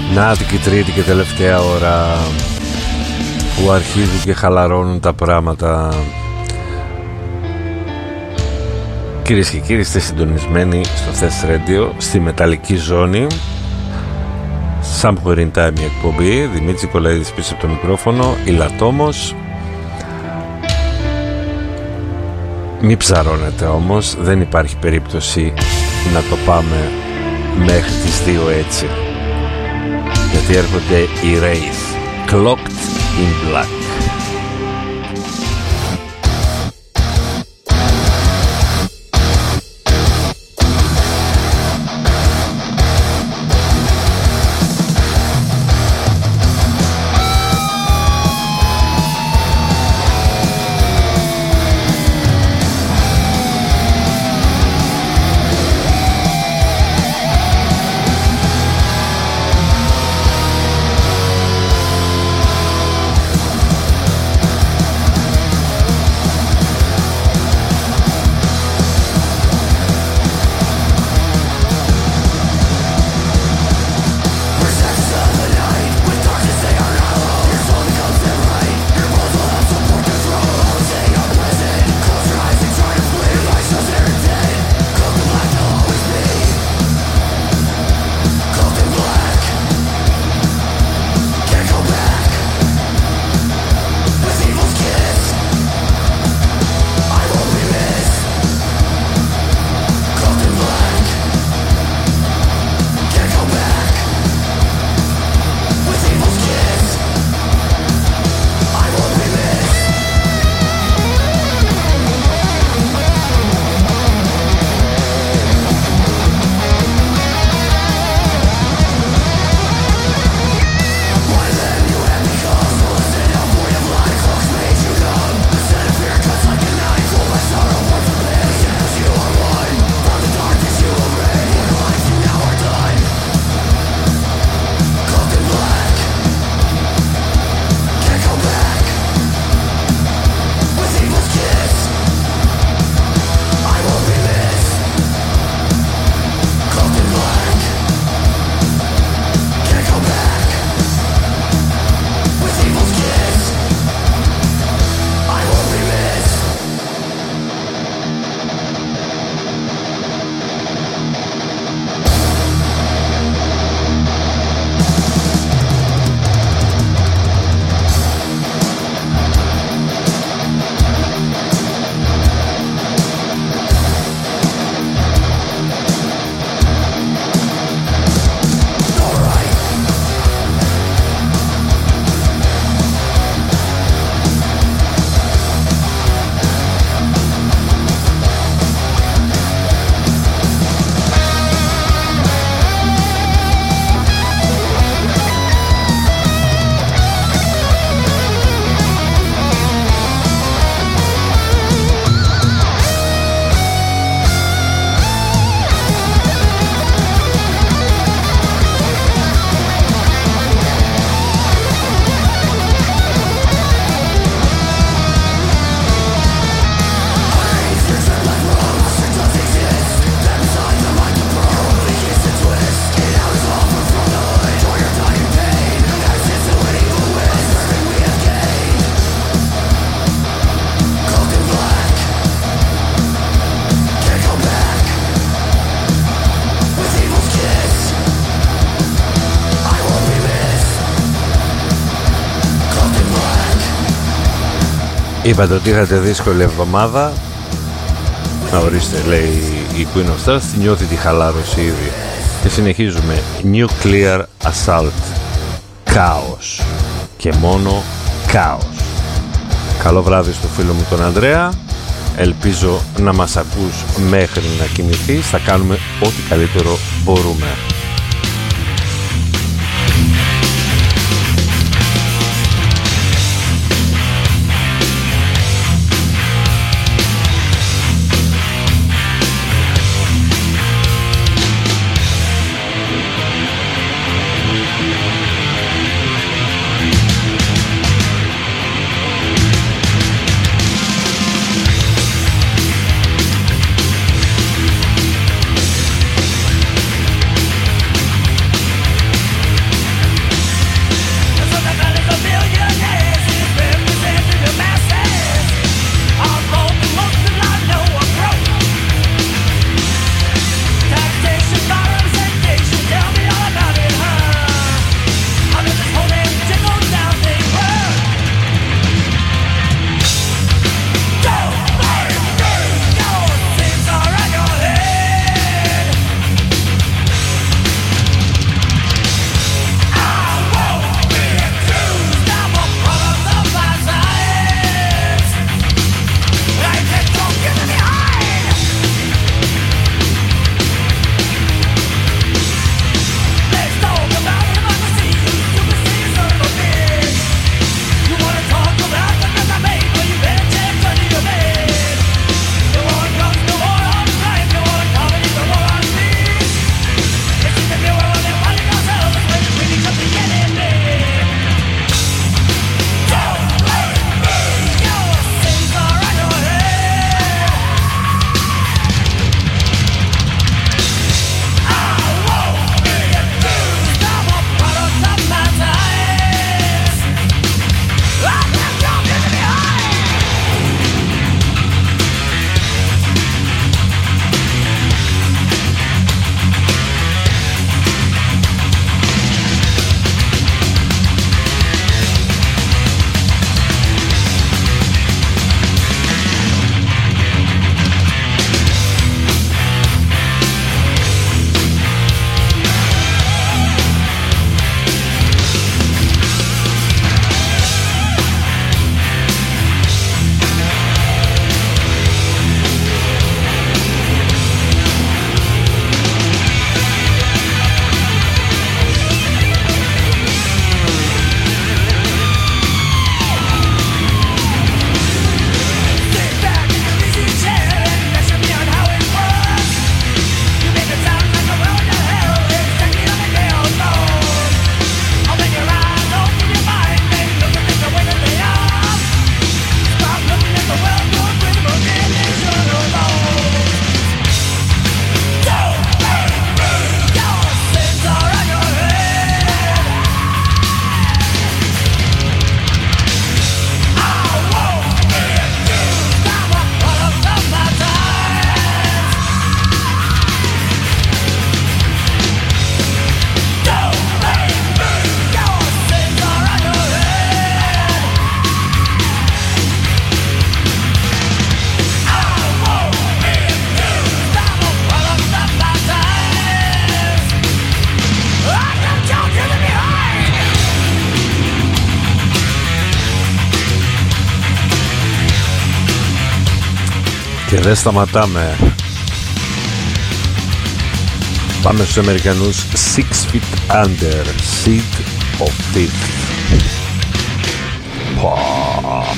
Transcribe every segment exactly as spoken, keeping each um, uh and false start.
Νάτικη τρίτη και τελευταία ώρα που αρχίζουν και χαλαρώνουν τα πράγματα. Κυρίες και κύριοι, είστε συντονισμένοι στο Test Radio, στη μεταλλική ζώνη. Somewhere in Time η εκπομπή. Δημήτρης Νικολαίδης πίσω από το μικρόφωνο, Ηλατόμος. Μη ψαρώνετε όμως, δεν υπάρχει περίπτωση να το πάμε μέχρι τις δύο έτσι, γιατί έρχονται οι Wraith, Clocked in Black. Είπατε ότι είχατε δύσκολη εβδομάδα. Να ορίστε, λέει η Queen of Stars, νιώθει τη χαλάρωση ήδη. Και συνεχίζουμε. Nuclear Assault. Κάος. Και μόνο κάος. Καλό βράδυ στο φίλο μου τον Ανδρέα. Ελπίζω να μας ακούς μέχρι να κοιμηθείς. Θα κάνουμε ό,τι καλύτερο μπορούμε. Και δεν σταματάμε. Πάμε στους Αμερικανούς Six Feet Under, Seed of Fifth. Πα.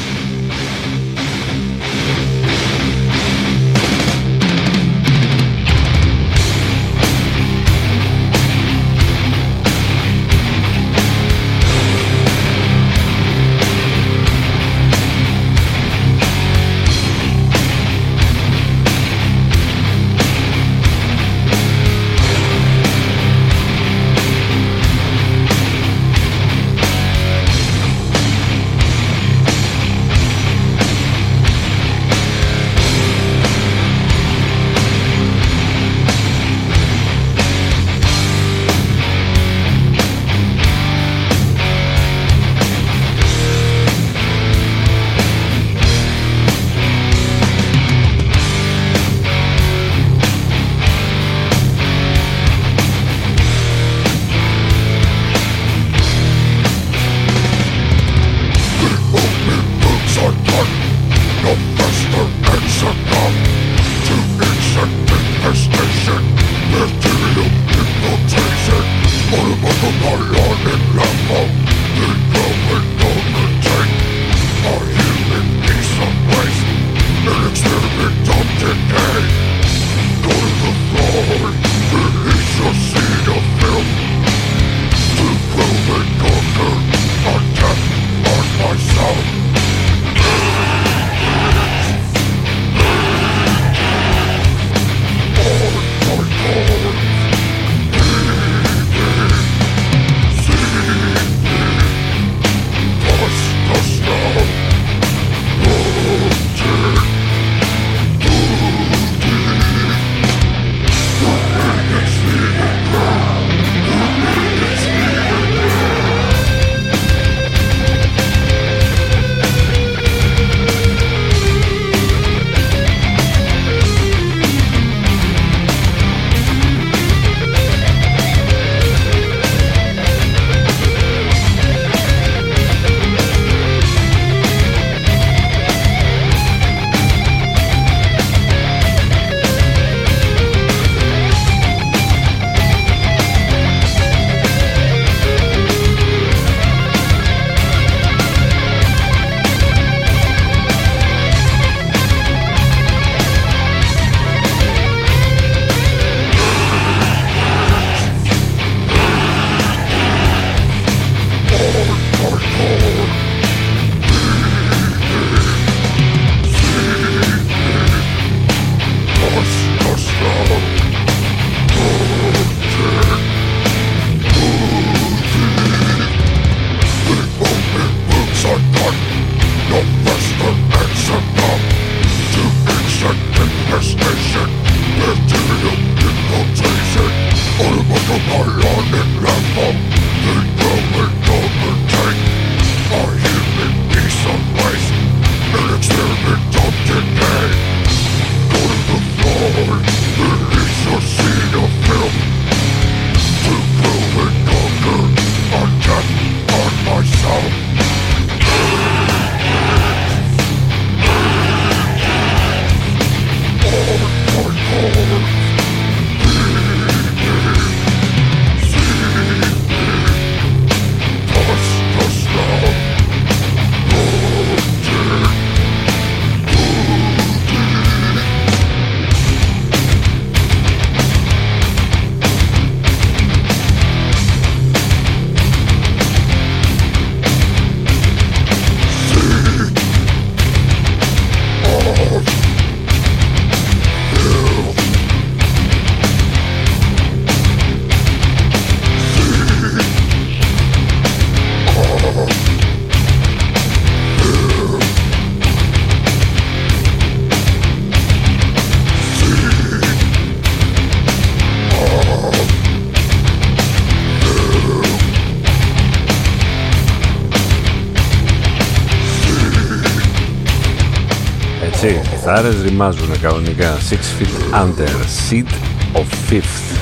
έτσι, οι κιθάρες ρημάζουν κανονικά. Six Feet Under, Seed of Fifth.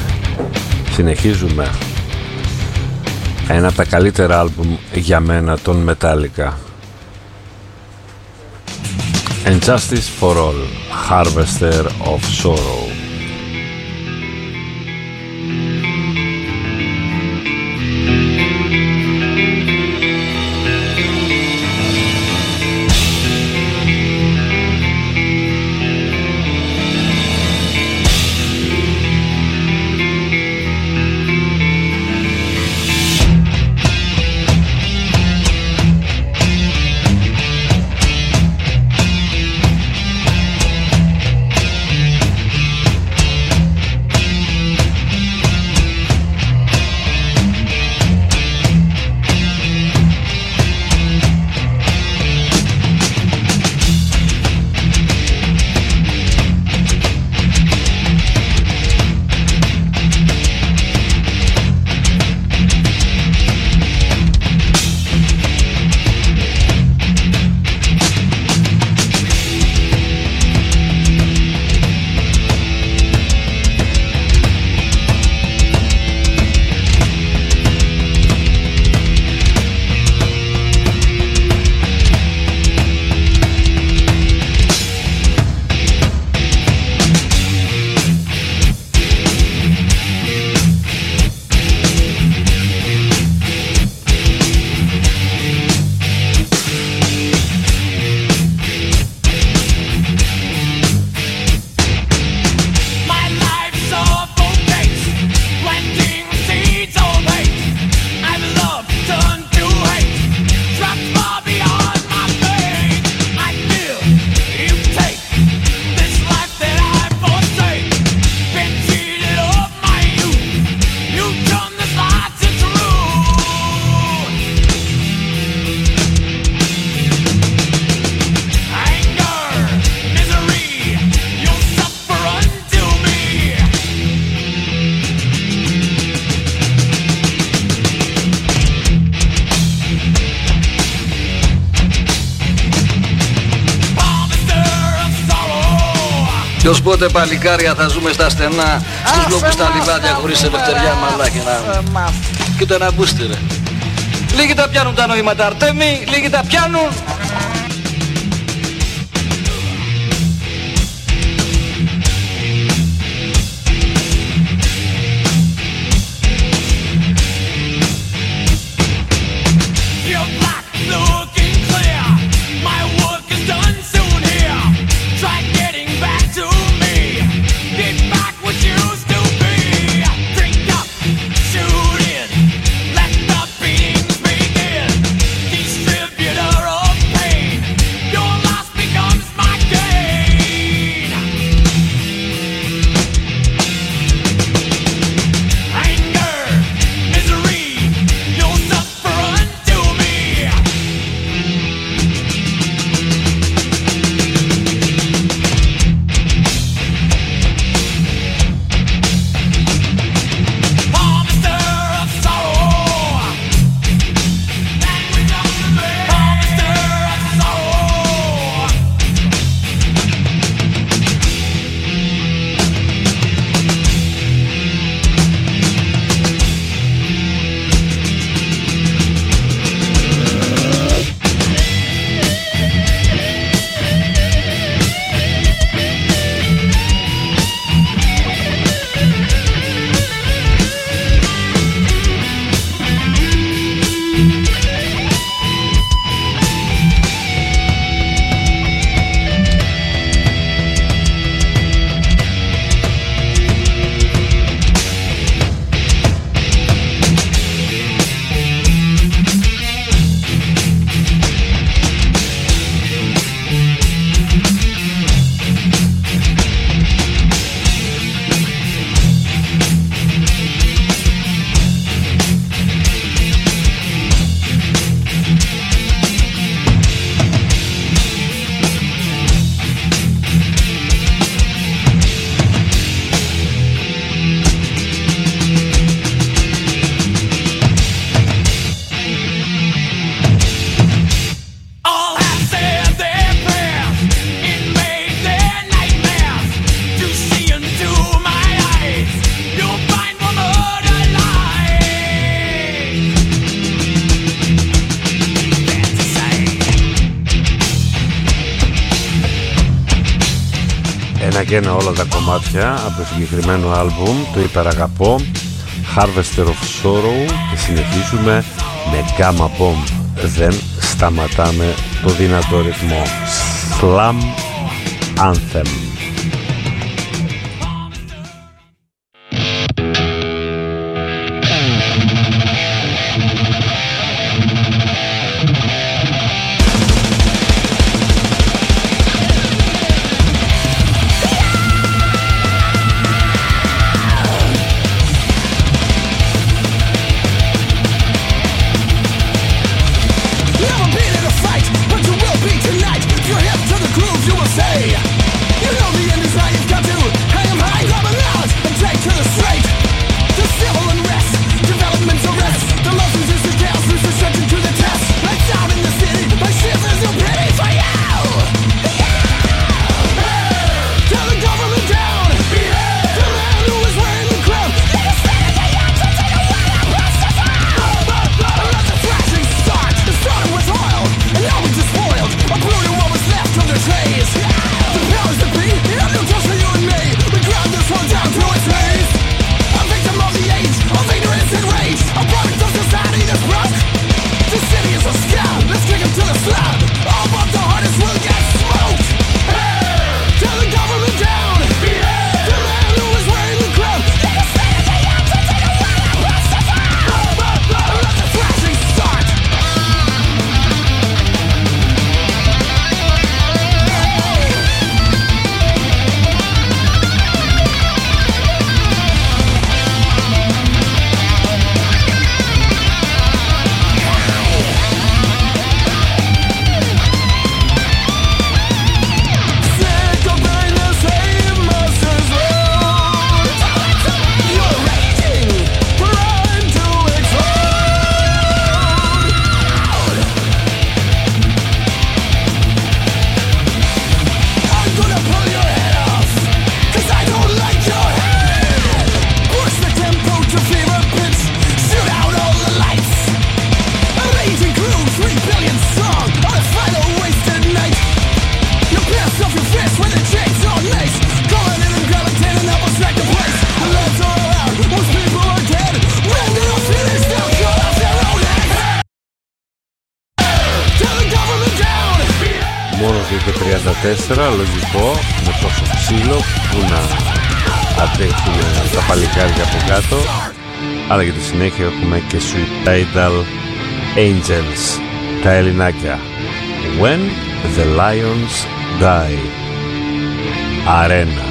Συνεχίζουμε. Ένα από τα καλύτερα άλμπουμ για μένα των Metallica. And Justice for All, Harvester of Sorrow. Ως πότε παλικάρια θα ζούμε στα στενά, στους λόγους στα λιβάδια χωρίς ελευθεριά, μαλάκι να. Κοίτα ένα μπούστερ. Λίγοι τα πιάνουν τα νοήματα, Αρτέμι, λίγοι τα πιάνουν. Distributor of και ένα όλα τα κομμάτια από το συγκεκριμένο άλμπουμ, το υπεραγαπώ, Harvester of Sorrow, και συνεχίζουμε με Gamma Bomb. Δεν σταματάμε το δυνατό ρυθμό. Slam Anthem. Λογικό, με τόσο ξύλο που να αντέχουν τα παλικάρια από κάτω. Αλλά για τη συνέχεια έχουμε και Suicidal Angels, τα ελληνάκια. When the Lions Die, Arena.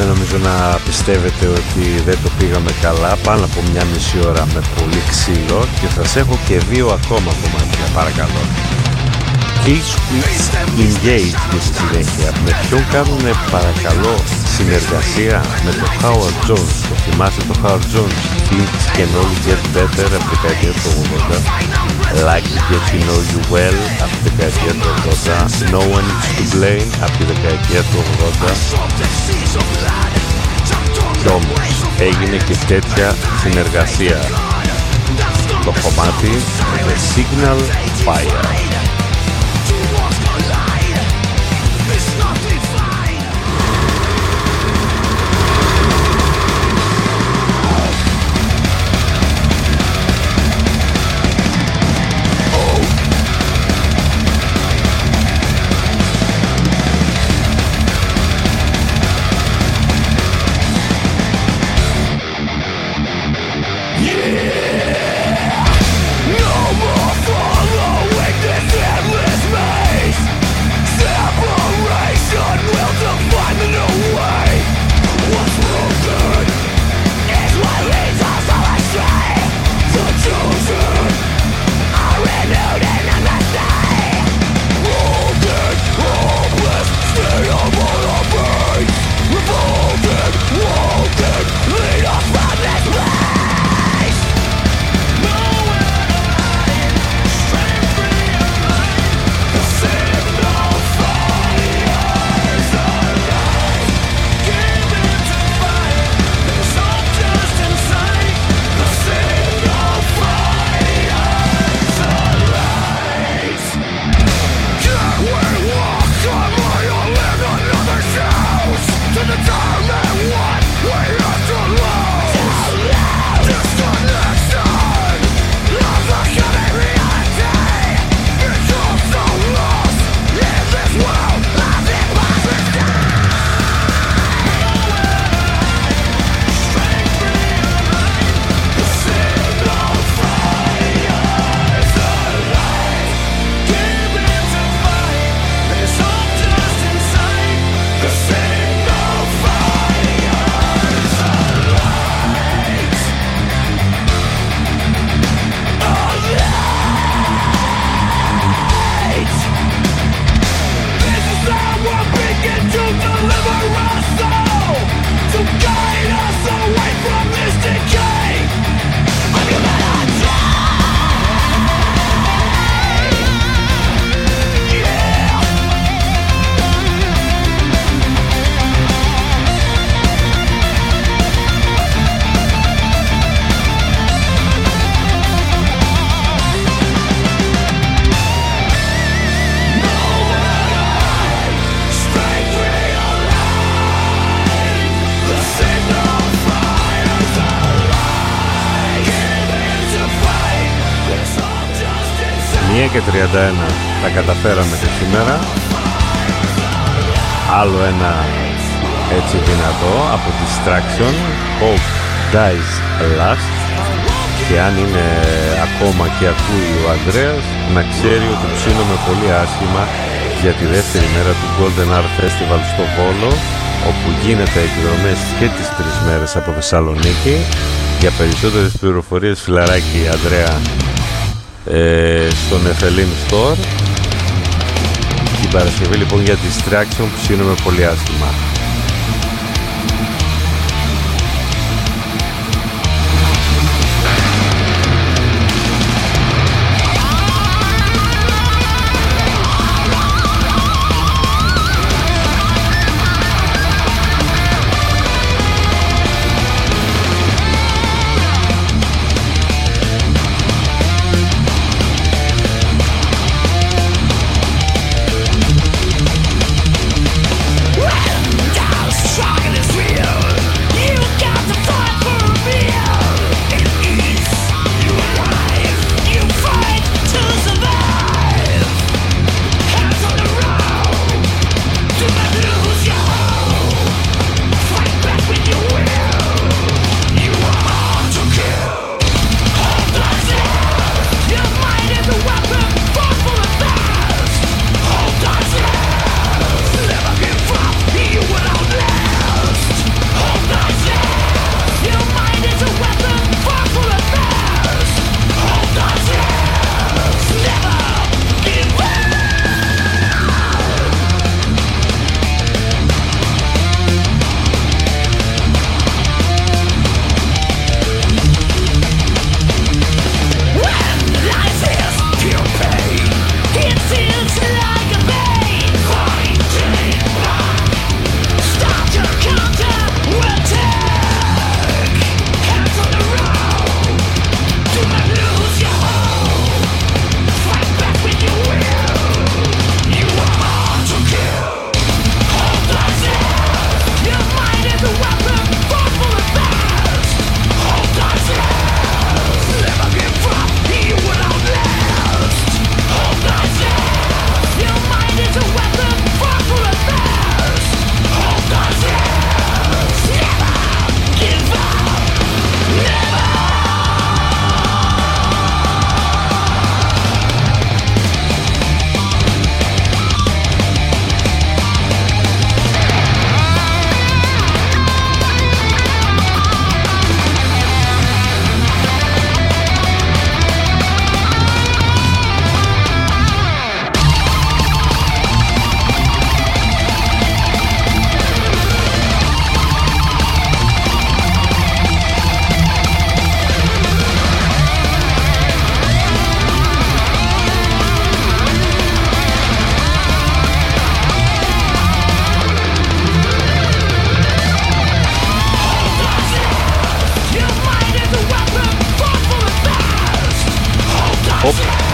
δεν νομίζω να πιστεύετε ότι δεν το πήγαμε καλά. Πάνω από μια μισή ώρα με πολύ ξύλο και σας έχω και δύο ακόμα κομμάτια, παρακαλώ. Kill Switch Engage και στη συνέχεια. Με ποιον κάνουν παρακαλώ συνεργασία? Με το Howard Jones. Το θυμάστε το Howard Jones? Things Can Only Get Better από τη δεκαετία του ογδόντα. Like to Get to Know You Well από τη δεκαετία του ογδόντα. No One Is To Blame από τη δεκαετία του ογδόντα. Κι όμως έγινε και τέτοια συνεργασία. Το κομμάτι The Signal Fire. Και τριάντα ένα τα καταφέραμε και σήμερα. Άλλο ένα έτσι δυνατό από Distraction, Hope Dies Last. Και αν είναι ακόμα και ακούει ο Ανδρέας, να ξέρει ότι ψήνομαι πολύ άσχημα για τη δεύτερη μέρα του Golden Art Festival στο Βόλο, όπου γίνεται εκδρομές και τις τρεις μέρες από Θεσσαλονίκη. Για περισσότερες πληροφορίες, φιλαράκι Ανδρέα, Ε, στο Nephilim Store. Την Παρασκευή λοιπόν για Distraction ψήνουμε πολύ άσχημα. Yeah.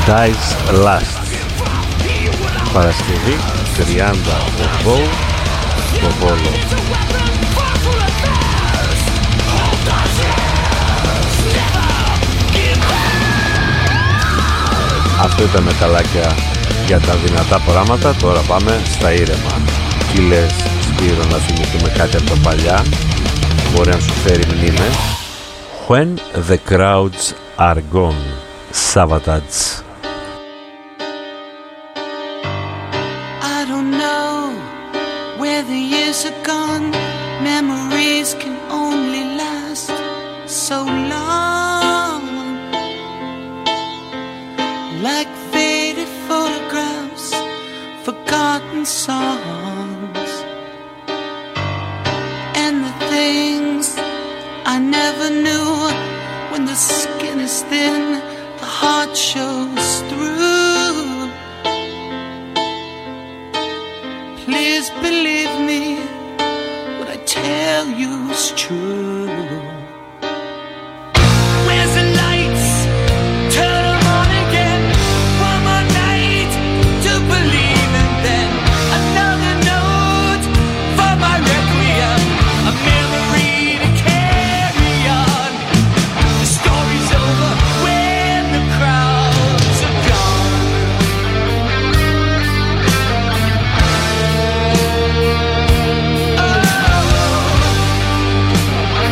Dies Last. Παρασκευή τριάντα οκτώ στο Βόλο. Αυτό ήταν μεταλλάκια για τα δυνατά πράγματα. Τώρα πάμε στα ήρεμα. Τι λες, Σπύρο, να θυμηθούμε κάτι από τα παλιά? Μπορεί να σου φέρει μνήμες. When the crowds are gone, Savatage. I don't know where the years are gone. Memories can only last so long, like faded photographs, forgotten songs, and the things I never knew. When the skin is thin, the heart shows through. Please believe me, what I tell you is true. Where's the lights? Turn them on again. One more night to believe, and then another note for my requiem. A memory to carry on. The story's over when the crowds are gone. Oh.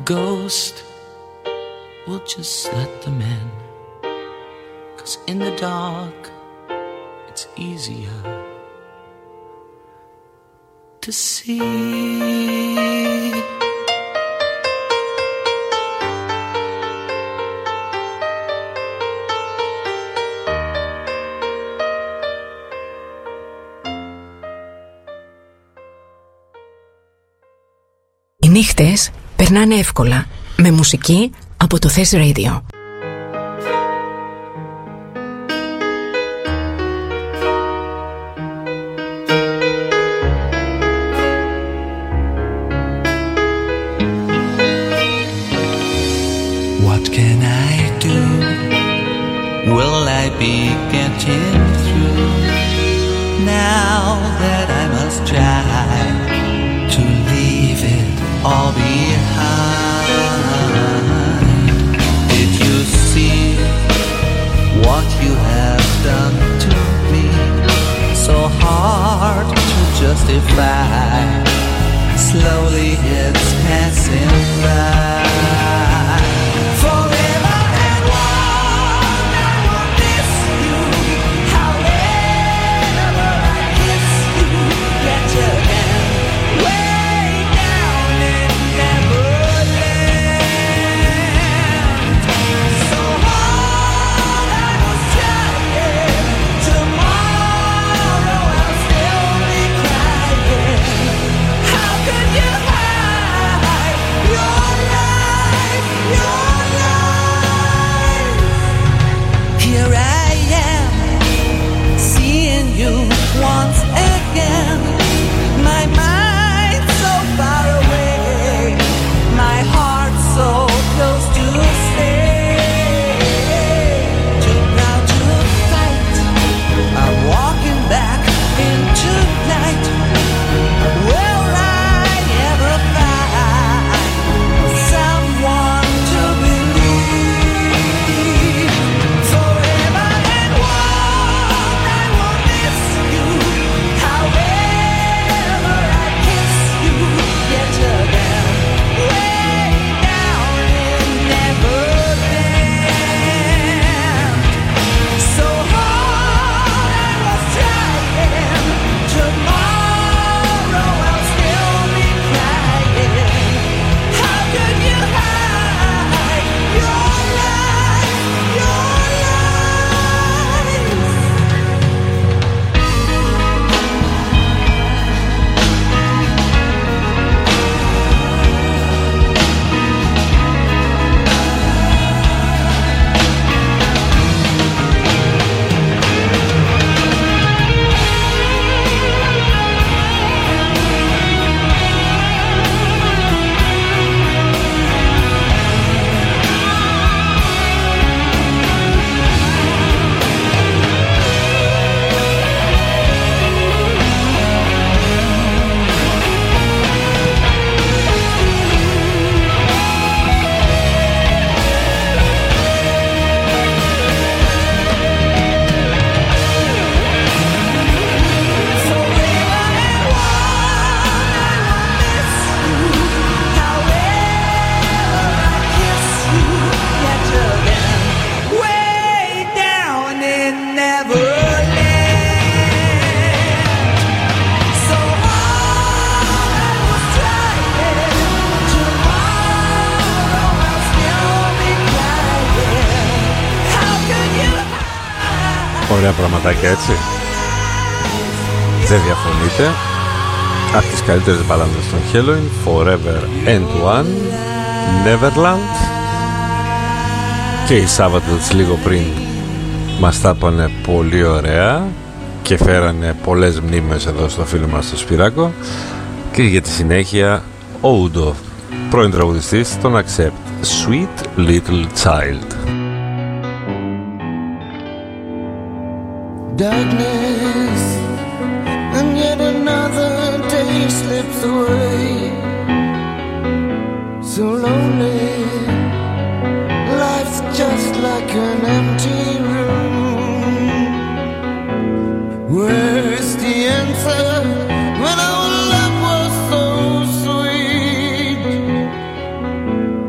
ghost will just let them in, 'cause in the dark it's easier to see. Οι νύχτες περνάνε εύκολα με μουσική από το Θες Radio. What can I do? Will I be getting through now that I must try to leave it all behind? Did you see what you have done to me? So hard to justify. Slowly it's passing by. Forever and one, I will miss you. However I kiss you, yet again, way down in Neverland. So hard I was trying, tomorrow I'll still be crying. How could you hide your life, your life? Here I am, seeing you once again. My mind so far away, my heart so close to stay. Too proud to fight, I'm walking back into night. Will I ever find someone to believe? Forever and one, I will miss you. However I kiss you, yet again, way down in Neverland. So hard I was trying, tomorrow I'll still be crying. How could you hide your life, your life? Ωραία πραγματάκια, έτσι. Δεν διαφωνείτε. Από τις καλύτερες μπαλάντες των Halloween, Forever and One, Neverland. Και οι Savages λίγο πριν μας τα είπανε πολύ ωραία και φέρανε πολλές μνήμες εδώ στο φίλο μας στο Σπυράκο. Και για τη συνέχεια ο Ούντο, πρώην τραγουδιστής, τον Accept, Sweet Little Child. Darkness, and yet another day slips away. So lonely, life's just like an empty room. Where's the answer when our love was so sweet?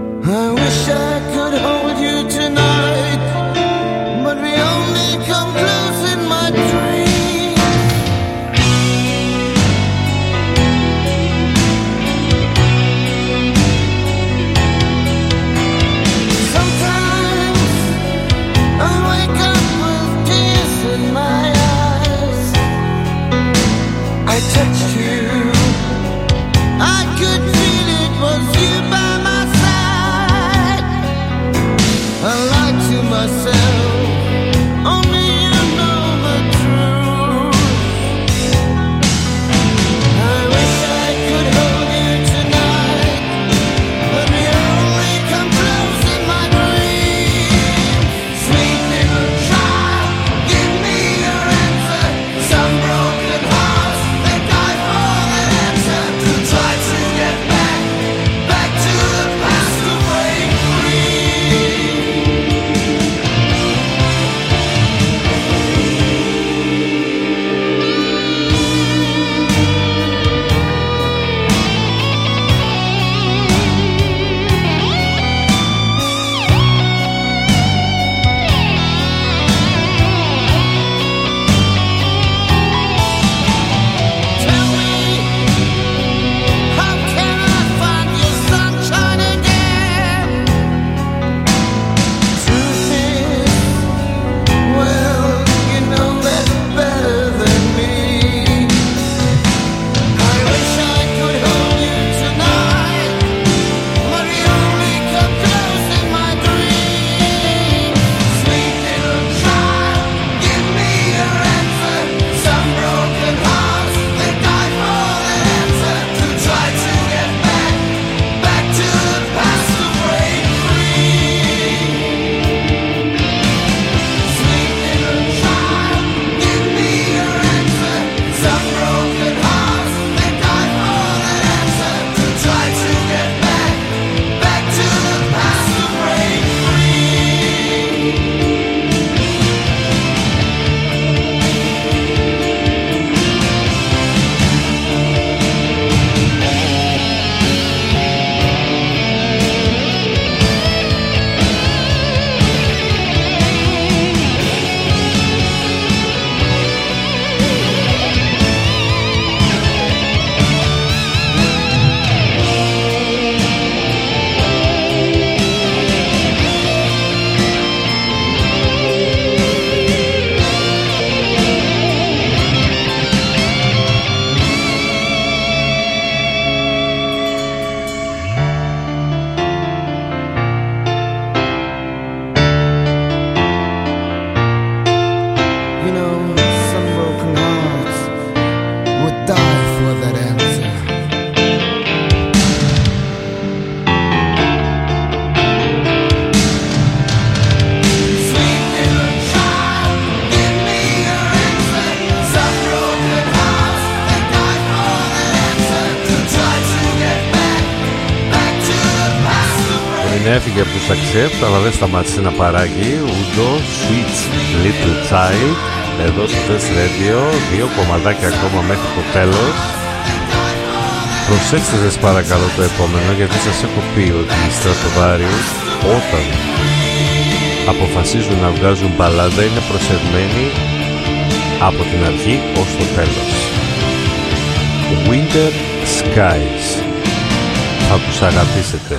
Έφυγε από τους Accept, αλλά δεν σταμάτησε να παράγει. Udo, Sweet Little Child, εδώ στο Test Radio, δύο κομματάκια ακόμα μέχρι το τέλος. Προσέξτε σας παρακαλώ το επόμενο, γιατί σας έχω πει ότι οι Stratovarius όταν αποφασίζουν να βγάζουν μπαλάντα είναι προσεγμένοι από την αρχή ως το τέλος. Winter Skies, θα τους αγαπήσετε.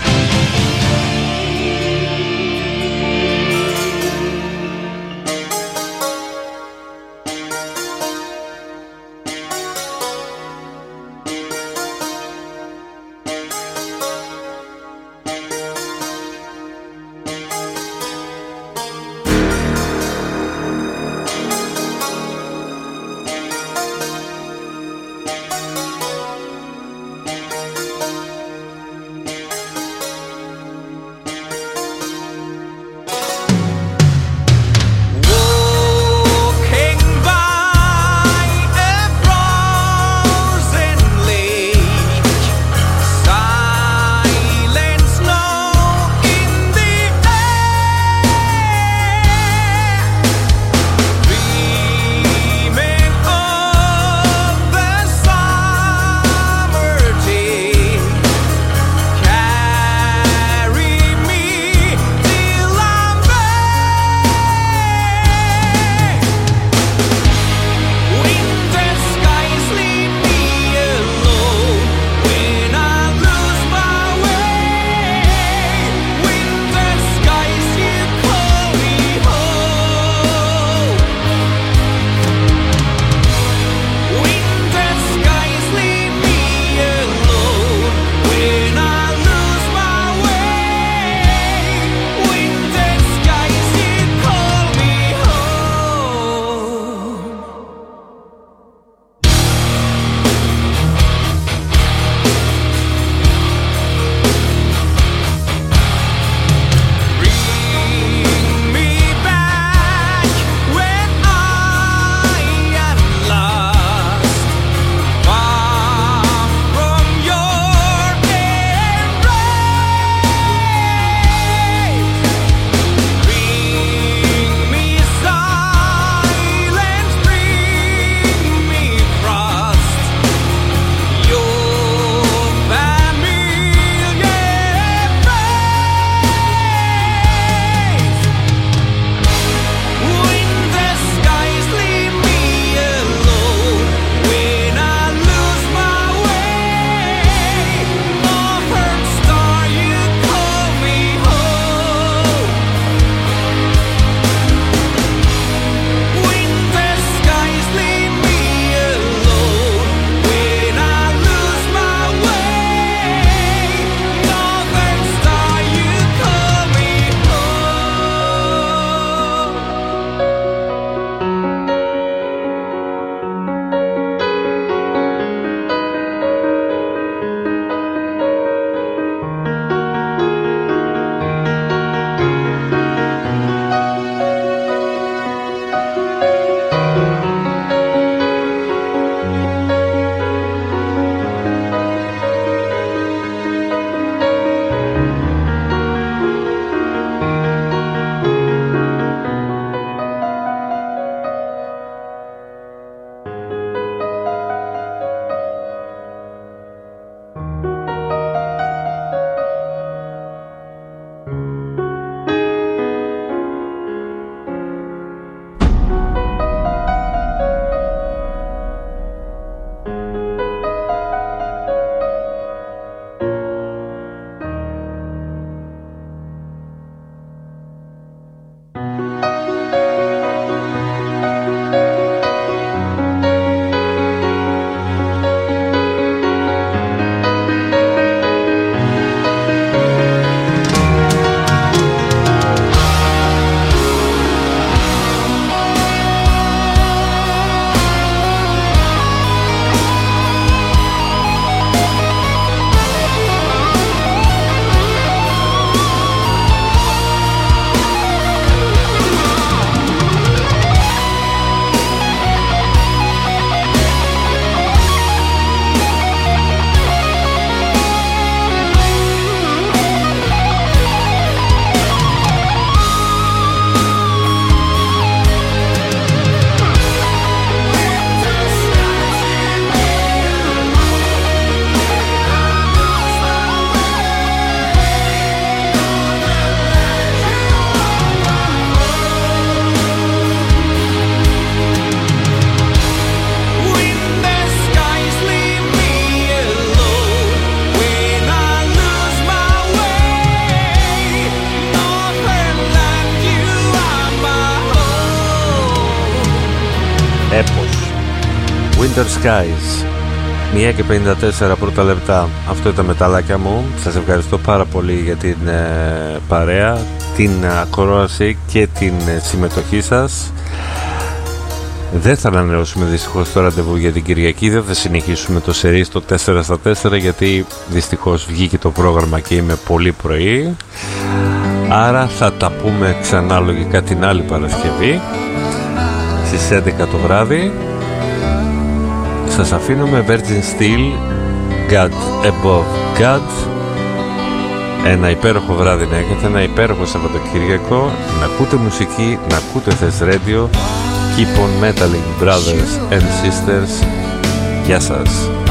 έπος. Winter Skies, μία και πενήντα τέσσερα πρώτα λεπτά. Αυτό ήταν μεταλλάκια μου. Σας ευχαριστώ πάρα πολύ για την ε, παρέα, την ακρόαση και την ε, συμμετοχή σας. Δεν θα ανανεώσουμε δυστυχώς το ραντεβού για την Κυριακή. Δεν θα συνεχίσουμε το σερί στο τέσσερα στα τέσσερα, γιατί δυστυχώς βγήκε το πρόγραμμα και είμαι πολύ πρωί. Άρα θα τα πούμε ξανά λογικά την άλλη Παρασκευή στις έντεκα το βράδυ. Σας αφήνω με Virgin Steel, God Above God. Ένα υπέροχο βράδυ να έχετε, ένα υπέροχο Σαββατοκύριακο. Να ακούτε μουσική, να ακούτε Thess Radio. Keep on meddling, brothers and sisters. Γεια σας.